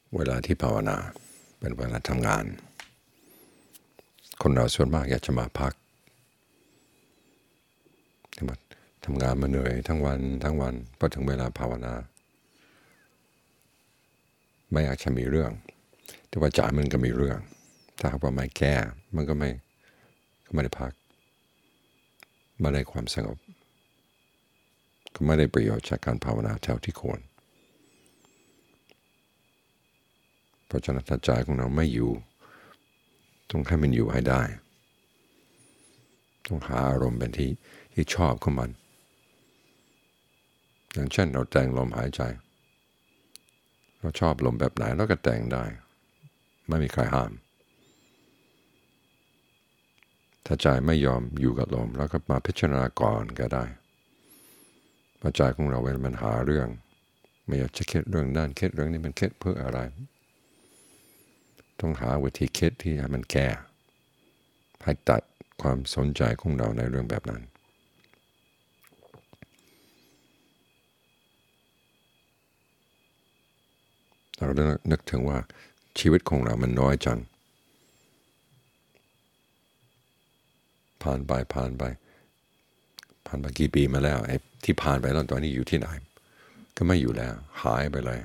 เวลาที่ภาวนาเป็นเวลาทำงานคนเราส่วนมากอยากจะมาพักทำงานมาเหนื่อยทั้งวันพอถึงเวลาภาวนาไม่อยากจะมีเรื่องแต่ว่าใจมันก็มีเรื่องถ้าหากว่าไม่แก้มันก็ไม่ได้พักไม่ได้ความสงบก็ไม่ได้ประโยชน์จากการภาวนาเท่าที่ควรเพราะฉะนั้นถ้าใจของเราไม่อยู่ต้องให้มันอยู่ให้ได้ต้องหาอารมณ์เป็นที่ชอบของมันอย่างเช่นเราแต่งลมหายใจเราชอบลมแบบไหนเราก็แต่งได้ไม่มีใครห้ามถ้าใจไม่ยอมอยู่กับลมแล้วก็มาพิจารณาก่อนก็ได้ว่าใจของเราเวลามันหาเรื่องไม่อยากจะคิดเรื่องนั้นคิดเรื่องนี้มันคิดเพื่ออะไรต้องหาวิธีคิดที่ให้มันแก้ให้ตัดความสนใจของเราในเรื่องแบบนั้นเรานึกถึงว่าชีวิตของเรามันน้อยจังผ่านไปกี่ปีมาแล้วไอ้ที่ผ่านไปแล้วตอนนี้อยู่ที่ไหนก็ไม่อยู่แล้วหายไปเลย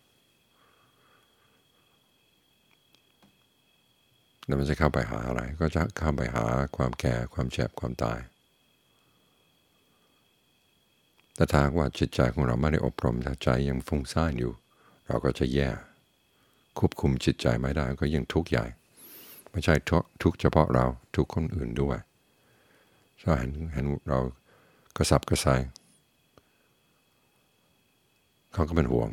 แล้วมันจะเข้าไปหาอะไรก็จะเข้าไปหาความแก่ความเจ็บความตายแต่ถ้าว่าจิตใจของเราไม่ได้อบรมถ้าใจยังฟุ้งซ่านอยู่เราก็จะแย่ควบคุมจิตใจไม่ได้ก็ยิ่งทุกข์ใหญ่ไม่ใช่ทุกข์เฉพาะเราทุกข์คนอื่นด้วยถ้าเห็นเรากระสับกระส่ายเขาก็เป็นห่วง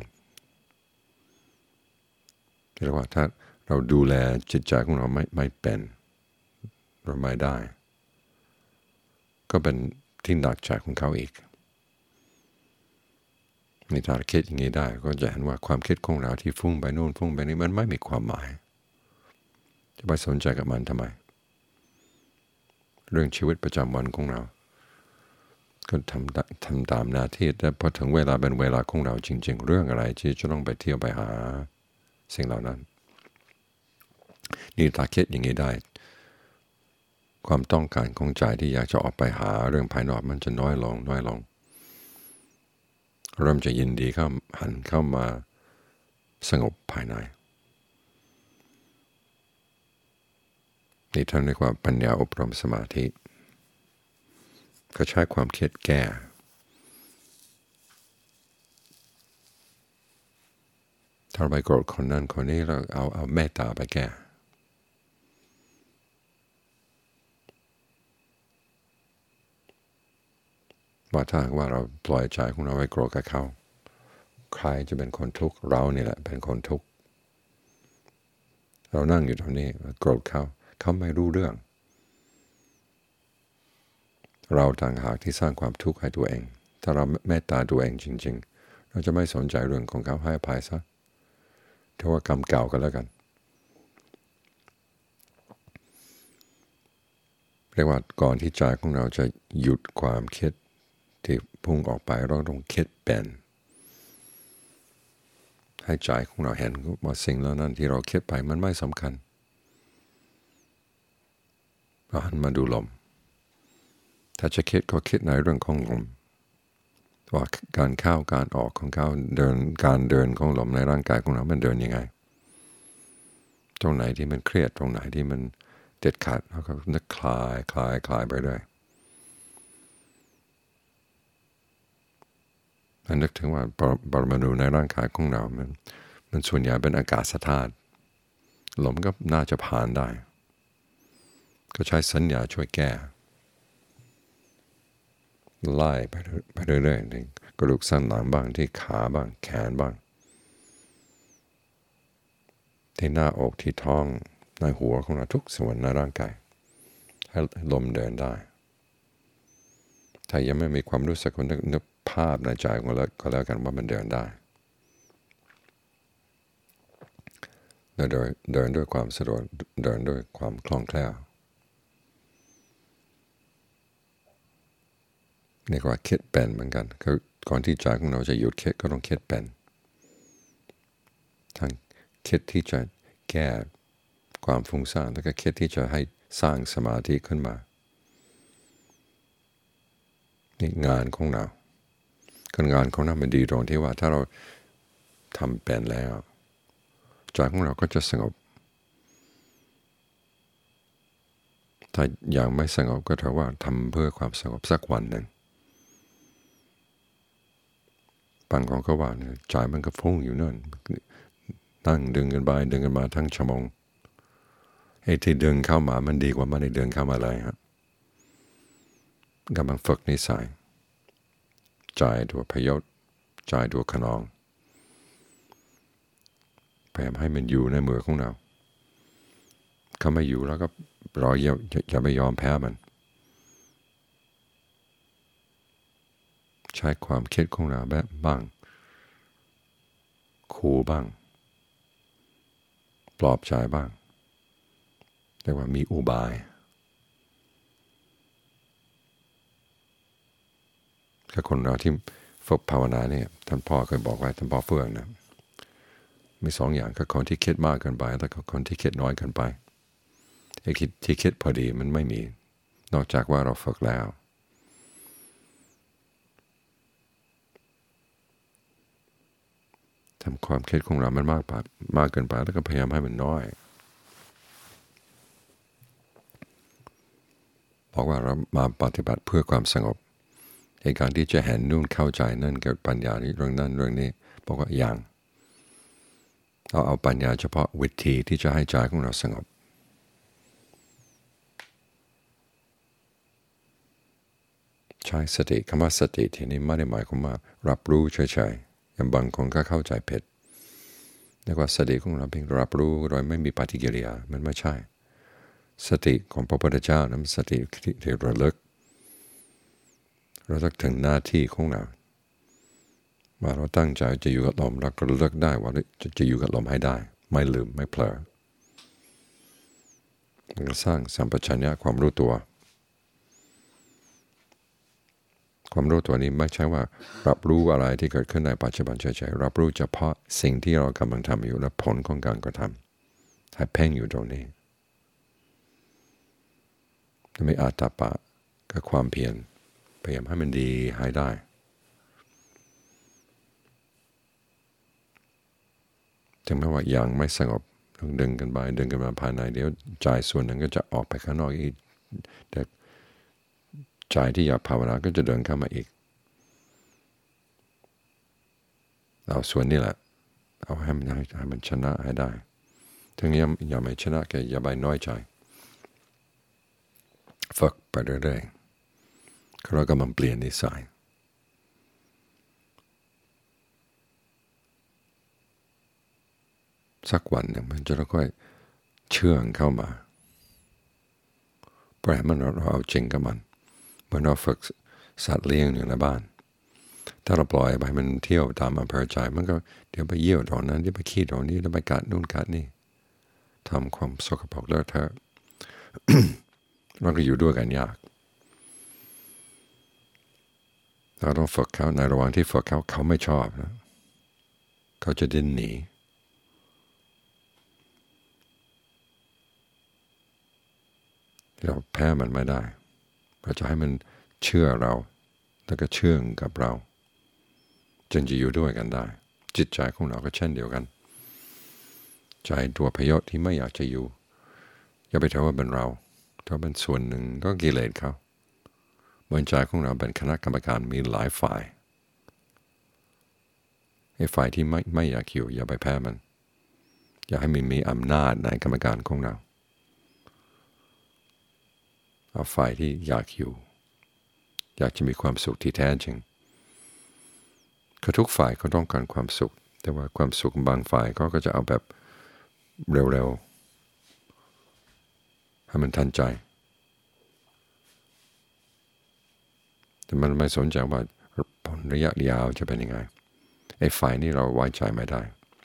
เรียกว่าถ้าเราดูแลจิตใจของเราไม่เป็นเราไม่ได้ก็เป็นที่หนักใจของเขาอีกนี่ถ้าคิดอย่างนี้ได้ก็จะเห็นว่าความคิดของเราที่ฟุ้งไปนู่นฟุ้งไปนี่มันไม่มีความหมายจะไปสนใจกับมันทำไมเรื่องชีวิตประจำวันของเราก็ทำตามหน้าที่แต่พอถึงเวลาเป็นเวลาของเราจริงๆเรื่องอะไรที่จะต้องไปเที่ยวไปหาสิ่งเหล่านั้นนี่ถ้าคิดอย่างนี้ได้ความต้องการของใจที่อยากจะออกไปหาเรื่องภายนอกมันจะน้อยลงเริ่มจะยินดีหันเข้ามาสงบภายในนี่ท่านเรียกว่าปัญญาอบรมสมาธิก็ใช้ความคิดแก้ถ้าเราไปโกรธคนนั้นคนนี้เราเอาเมตตาไปแก้ว่าถ้าว่าเราปล่อยใจของเราไว้โกรธกับเขาใครจะเป็นคนทุกข์เรานี่แหละเป็นคนทุกข์เรานั่งอยู่ตรงนี้โกรธเขาไม่รู้เรื่องเราต่างหากที่สร้างความทุกข์ให้ตัวเองถ้าเราเมตตาตัวเองจริงๆเราจะไม่สนใจเรื่องของเขาให้อภัยซะถือว่ากรรมเก่ากันแล้วกันเรียกว่าก่อนที่ใจของเราจะหยุดความคิดที่พุ่งออกไปเราต้องคิดเป็นให้ใจของเราเห็นว่าสิ่งเหล่านั้นที่เราคิดไปมันไม่สำคัญเราหันมาดูลมถ้าจะคิดก็คิดในเรื่องของลมว่าการเข้าการออกของการเดินของลมในร่างกายของเรามันเดินยังไงตรงไหนที่มันเครียดตรงไหนที่มันเด็ดขาดแล้วก็นึกคลายไปด้วยนึกถึงว่าปรมาณูในร่างกายของเรามันส่วนใหญ่เป็นอากาศธาตุลมก็น่าจะผ่านได้ก็ใช้สัญญาช่วยแก้ไล่ไปเรื่อยๆในกระดูกสันหลังบ้างที่ขาบ้างแขนบ้างที่หน้าอกที่ท้องในหัวของเราทุกส่วนในร่างกายให้ลมเดินได้ถ้ายังไม่มีความรู้สึกคนนึกภาพในใจของเราก็แล้วกันว่ามันเดินได้แล้วเดินด้วยความสะดวกเดินด้วยความคล่องแคล่วนี่ก็คิดเป็นเหมือนกันคือก่อนที่ใจของเราจะหยุดคิดก็ต้องคิดเป็นทั้งคิดที่จะแก้ความฟุ้งซ่านแล้วก็คิดที่จะให้สร้างสมาธิขึ้นมานี่งานของเราการงานของเรามันดีตรงที่ว่าถ้าเราทำเป็นแล้วใจของเราก็จะสงบถ้าอย่างไม่สงบก็ถือว่าทำเพื่อความสงบสักวันหนึ่งบางคนก็ว่าเนี่ยใจมันก็ฟุ้งอยู่นั่นนั่งดึงกันไปดึงกันมาทั้งชั่วโมงไอ้ที่ดึงเข้ามามันดีกว่าไม่ได้ดึงเข้ามาเลยครับกำลังฝึกนิสัยใจตัวพยศใจตัวขนองพยายามให้มันอยู่ในมือของเราถ้าไม่อยู่แล้วก็รออย่าไปยอมแพ้มันใช้ความคิดของเราแบบบ้างขู่บ้างปลอบใจบ้างเรียกว่ามีอุบายถ้าคนเราที่ฝึกภาวนาเนี่ยท่านพ่อเคยบอกไว้ท่านพ่อเฟื่องนะมีสองอย่างก็คนที่คิดมากเกินไปแล้วก็คนที่คิดน้อยเกินไปไอ้ที่คิดพอดีมันไม่มีนอกจากว่าเราฝึกแล้วทำความคิดของเรามันมากเกินไปแล้วก็พยายามให้มันน้อยบอกว่าเรามาปฏิบัติเพื่อความสงบในการที่จะเห็นนู่นเข้าใจนั่นเกิดปัญญานี้เรื่องนั้นเรื่องนี้บอกว่าอย่างเอาปัญญาเฉพาะวิธีที่จะให้ใจของเราสงบใช้สติคำว่าสติทีนี้ไม่ได้หมายความว่ารับรู้เฉยๆอย่างบางคนก็เข้าใจผิดเรียกว่าสติของเราเพียงรับรู้โดยไม่มีปฏิกิริยามันไม่ใช่สติของพระพุทธเจ้านั้นสติที่ระลึกถึงหน้าที่ของเราว่าเราตั้งใจจะอยู่กับลมแล้วก็ระลึกได้ว่าจะอยู่กับลมให้ได้ไม่ลืมไม่เผลอมันก็สร้างสัมปชัญญะความรู้ตัวนี้ไม่ใช่ว่ารับรู้อะไรที่เกิดขึ้นในปัจจุบันเฉยๆรับรู้เฉพาะสิ่งที่เรากำลังทำอยู่และผลของการกระทำให้เพ่งอยู่ตรงนี้ไม่อาตตาปะก็ความเพียรพยายามให้มันดีให้ได้ถึงแม้ว่ายังไม่สงบต้องดึงกันไปดึงกันมาภายในเดี๋ยวใจส่วนหนึ่งก็จะออกไปข้างนอกอีกแต่ใจที่อยากภาวนาก็จะเดินเข้ามาอีกเอาส่วนนี้แหละเอาให้มันชนะให้ได้ถึงอย่าไม่ชนะก็อย่าไปน้อยใจฝึกไปเรื่อยๆเรากำลังเปลี่ยนนิสัยสักวันหนึ่งมันจะค่อยเชื่องเข้ามาเพราะมันเราเอาจริงกับมันเหมือนเราฝึกสัตว์เลี้ยงอยู่ในบ้านถ้าเราปล่อยไปมันเที่ยวตามอำเภอใจมันก็เดี๋ยวไปเยี่ยวตรงนั้นเดี๋ยวไปขี้ตรงนี้แล้วไปกัดนู่นกัดนี่ทำความสกปรกเลอะเทอะ เราก็อยู่ด้วยกันยากเราต้องฝึกเขาในระหว่างที่ฝึกเขาไม่ชอบนะเขาจะดิ้นหนีเราแพ้มันไม่ได้เราจะให้มันเชื่อเราแล้วก็เชื่องกับเราจนจะอยู่ด้วยกันได้จิตใจของเราก็เช่นเดียวกันใจตัวพยศที่ไม่อยากจะอยู่อย่าไปถือว่าเป็นเราถ้าเป็นส่วนหนึ่งก็กิเลสเขาเหมือนใจของเราเป็นคณะกรรมการมีหลายฝ่ายไอ้ฝ่ายที่ไม่อยากอยู่อย่าไปแพ้มันอย่าให้มันมีอำนาจในกรรมการของเราเอาฝ่ายที่อยากอยู่อยากจะมีความสุขที่แท้จริงคือทุกฝ่ายก็ต้องการความสุขแต่ว่าความสุขบางฝ่ายก็จะเอาแบบเร็วๆให้มันทันใจแต่มันไม่สนใจว่าผลระยะยาวจะเป็นยังไงไอ้ฝ่ายนี้เราไว้ใจไม่ได้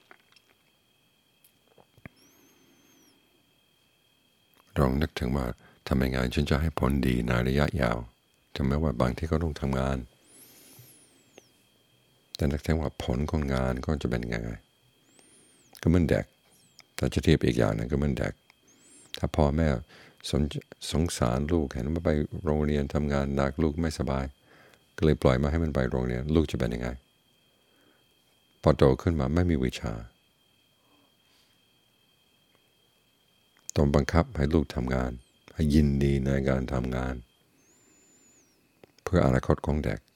ลองนึกถึงว่าทำยังไงฉันจะให้ผลดีในระยะยาวถึงแม้ว่าบางที่ก็ต้องทำงานแต่นึกถึงว่าผลของงานก็จะเป็นยังไงก็เหมือนเด็กแต่จะเทียบอีกอย่างนึงก็เหมือนเด็กถ้าพ่อแม่สงสารลูกเห็นว่าไปโรงเรียนทำงานหนักลูกไม่สบายก็เลยปล่อยมาให้มันไปโรงเรียนลูกจะเป็นยังไงพอโตขึ้นมาไม่มีวิชาต้องบังคับให้ลูกทำงานให้ยินดีในการทำงานเพื่ออนาคตของเด็ก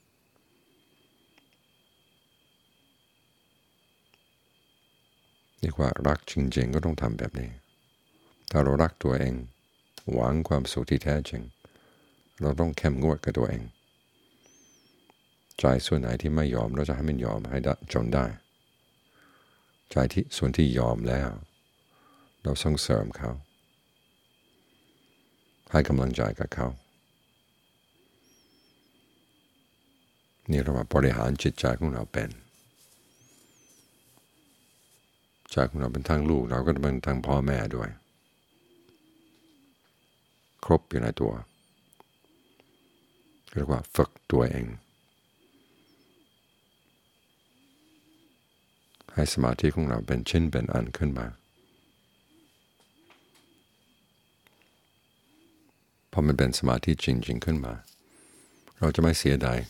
เรียกว่ารักจริงๆก็ต้องทำแบบนี้ถ้าเรารักตัวเองหวังความสุขที่แท้จริงเราต้องเข้มงวดกับตัวเองใจส่วนไหนที่ไม่ยอมเราจะให้มันยอมให้จนได้ใจที่ส่วนที่ยอมแล้วเราส่งเสริมเขาให้กำลังใจกับเขานี่เราบริหารจิตใจของเราเป็นใจของเราเป็นทั้งลูกเราก็เป็นทั้งพ่อแม่ด้วยครบอยู่ในตัวเรียกว่าฝึกตัวเองให้สมาธิของเราเป็นชิ้นเป็นอันขึ้นมาพอมันเป็นสมาธิจริงๆขึ้นมาเราจะไม่เสียดาย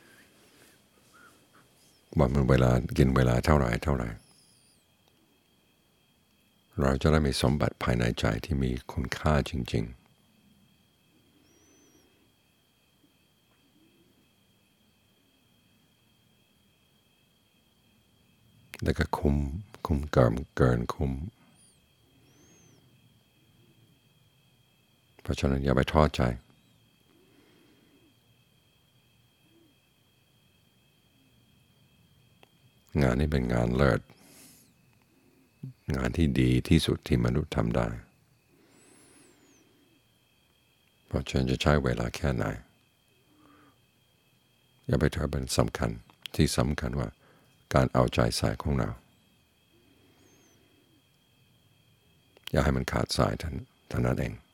ว่ามันเวลากินเวลาเท่าไหร่เราจะได้มีสมบัติภายในใจที่มีคุณค่าจริงๆแล้วก็คุ้มเกินคุ้มเพราะฉะนั้นอย่าไปท้อใจงานนี้เป็นงานเลิศงานที่ดีที่สุดที่มนุษย์ทำได้เพราะฉะนั้นจะใช้เวลาแค่ไหนอย่าไปถือเป็นสำคัญที่สำคัญว่าการเอาใจใส่ของเราอย่าให้มันขาดสายเท่านั้นเอง